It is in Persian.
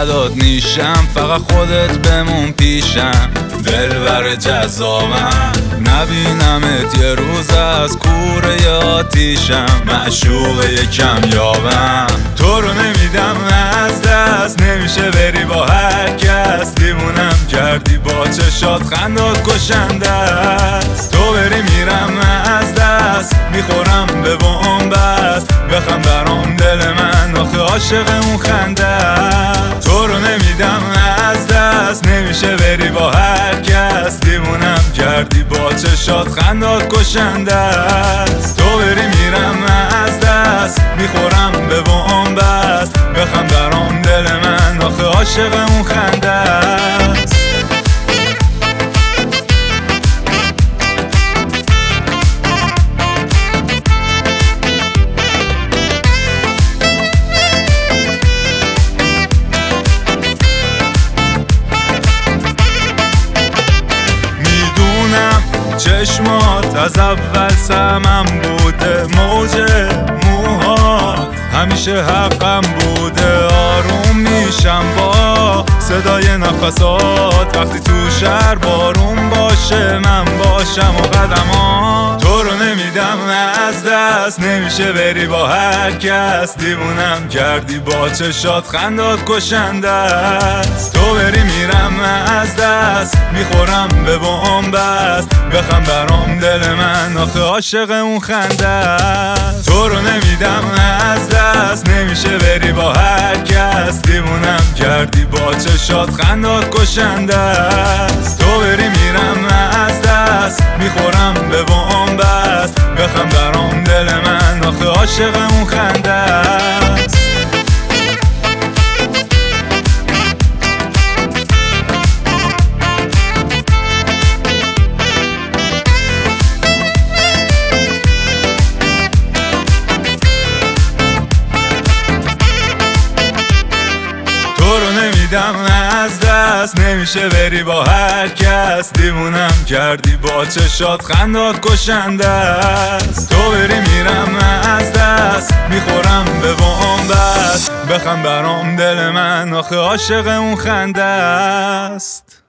فدات نیشم، فقط خودت بمون پیشم. دلبر جذابم نبینمت یه روز از کوره آتیشم. معشوق یکم یابم تو رو نمیدم از دست، نمیشه بری با هر کس. دیوونم کردی با چشات خندات کشنده است. تو بری میرم از دست، میخورم به بنبست. بخم برام دل من آخه عاشق اون خنده است. تو رو نمیدم از دست، نمیشه بری با هر کس. دیوونم کردی با چشات خندات کشنده است. تو بری میرم از دست، میخورم به بنبست. بخم برام دل من آخه عاشق اون خنده است. چشمات از اول سمم بوده، موج موهات همیشه حقم بوده. آروم میشم با صدای نفسات، وقتی تو شهر بارون باشه من باشم و قدمات. تو رو نمیدم از دست، نمیشه بری با هر کس. دیوونم کردی با چشات خندات کشنده است. تو بری میرم از دست، میخورم به بنبست. بخم برام دل من آخه عاشق اون خنده است. تو رو نمیدم از دست، نمیشه بری با هر کس. دیوونم کردی با چشات خندات کشنده است. تو بری میرم از دست، میخورم به بنبست. بخم برام دل من آخه عاشق اون خنده است. از دست، نمیشه بری با هر کس. دیوونم کردی با چشات خندات کشنده است. تو بری میرم از دست، میخورم به بنبست. بخم برام دل من آخه عاشق اون خنده است.